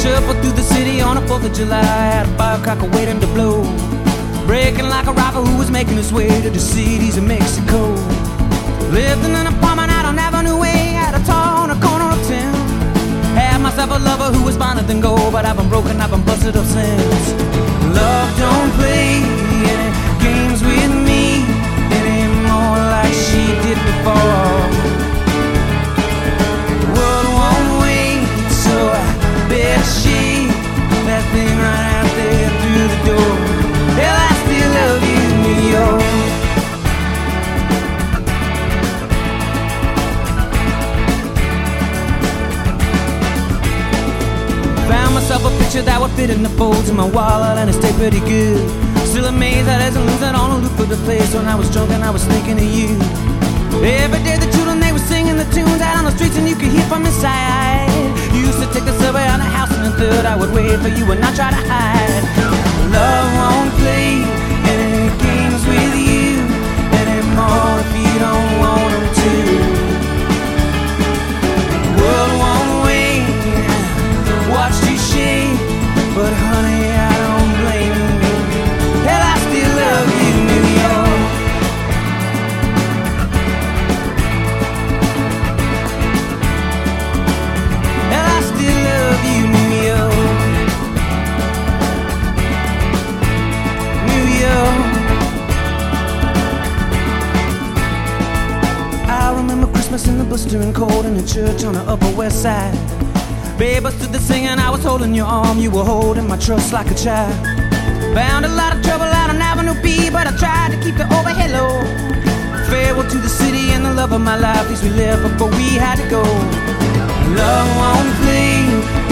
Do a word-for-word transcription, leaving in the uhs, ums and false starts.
Shuffle through the city on the fourth of July, had a firecracker waiting to blow, breaking like a robber who was making his way to the cities of Mexico. Lived in an apartment out on Avenue A, at a tall on a corner of town. Had myself a lover who was finer than gold, but I've been broken, I've been busted up since. Love don't play any games with me anymore like she did before. The world won't wait, so I bet she that thing right out there through the door. Hell, I still love you, New York. Found myself a picture that would fit in the folds of my wallet, and it stayed pretty good. Still amazed that as I lose that on a loop of the place. When I was drunk and I was thinking of you. Every day the children, they were singing the tunes out on the streets, and you could hear from inside. You used to take the subway on the house in the third. I would wait for you and not try to hide. Love won't play any games with you anymore if you don't want them to. The world won't wait, watch you shake, but honey, I don't blame you. Hell, I still love you, New York. Hell, I still love you, New York. New York. I remember Christmas in the blistering cold in the church on the Upper West Side. Babe, I stood there singing, I was holding your arm, you were holding my trust like a child. Found a lot of trouble out on Avenue B, but I tried to keep the overhead low. Farewell to the city and the love of my life, these we lived before we had to go. Love won't play